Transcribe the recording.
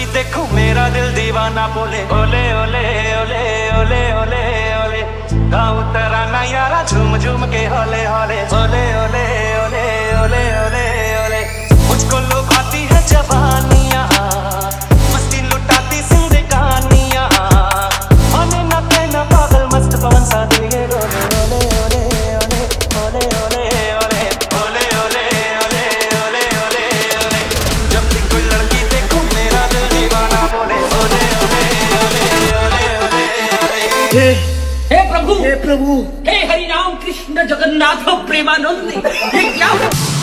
देखूं मेरा दिल दीवाना बोले ओले ओले ओले ओले ओले ओले। गाऊं तराना यारा झूम झूम के होले होले ओले ओले ओले ओले ओले ओले। मुझको लुभाती है जवानियां, मस्ती लुटाती जिंदगानियां। माने ना कहना पागल मस्त पवन सा दिल ये रोले ओले ओले ओले ओले ओले ओले ओले ओले ओले ओले ओले। जब भी कोई लड़की देखूं मेरा दिल दीवाना बोले ओले ओले ओले ओले ओले। हे प्रभु, हे प्रभु, हे हरि राम कृष्ण जगन्नाथ प्रेमानंद, ये क्या